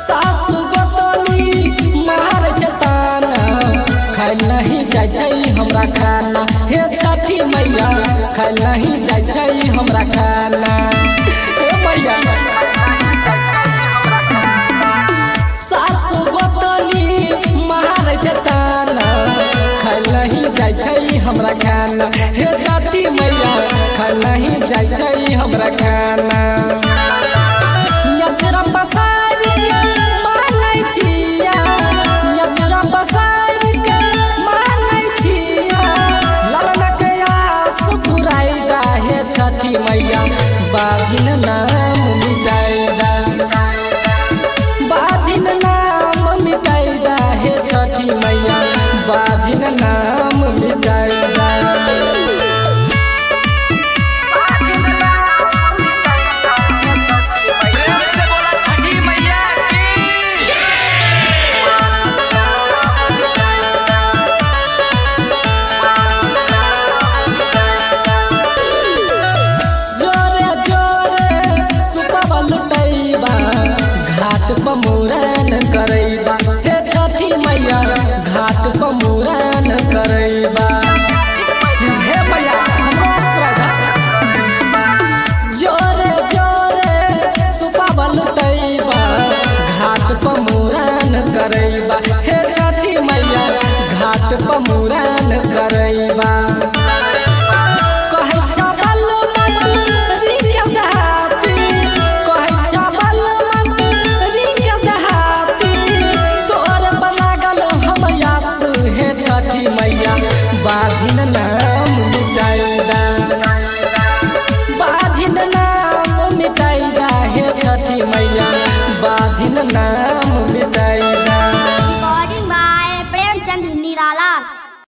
सासु गोतनी मार जताना खाइल नहीं जाय छै हमरा खाना। हे छठी मैया खाइल नहीं जाय छै हमरा खाना। हे मैया सासु गोतनी मार जताना खाइल नहीं जाय छै हमरा खाना। हे छठी मैया खाइल नहीं जाय छै हमरा खाना। यजरा पसार के मांगै छिया, यजरा पसार के मांगै छिया, ललना के आस पुराई दा। हे छठी मैया बाजिन नाम मिटाई दा, बाजिन नाम मिटाई दा। हे छठी मैया बाजिन नाम मिटाई दा। घाट पर मूरन करैबा, हे छठी मैया घाट पर मूरन करैबा। हे मैया जोरे जोरे सुपावा लुटैबा, घाट पर मूरन करैबा। हे छठी मैया घाट पर मूरन करैबा। छठी मैया बाजिन नाम मिटाई दा, बाजिन नाम मिटाई दा। हे छठी मैया बाजिन नाम मिटाई